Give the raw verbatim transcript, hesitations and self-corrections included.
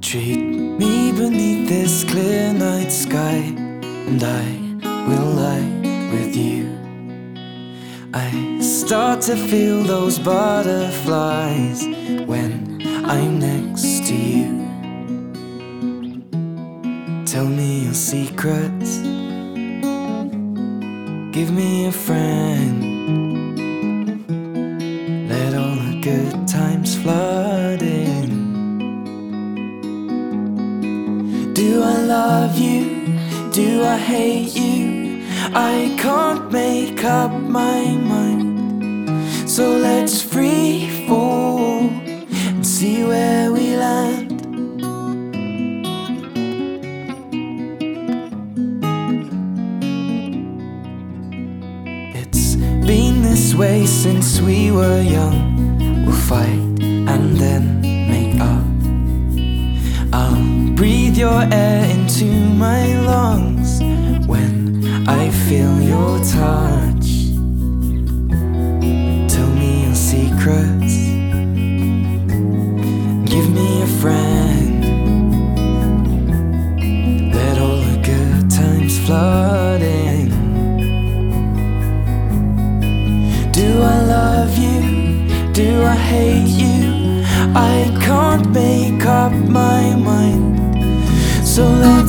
Treat me beneath this clear night sky, and I will lie with you. I start to feel those butterflies when I'm next to you. Tell me your secrets, give me a friend. Let all the good times flood in. Do I love you? Do I hate you? I can't make up my mind. So let's free fall and see where we land. It's been this way since we were young. We'll fight and then make up. I'll breathe your air into my lungs when I feel your touch. Tell me your secrets, give me a friend. Let all the good times flood in. Do I love you? Do I hate you? I can't make up my mind. So let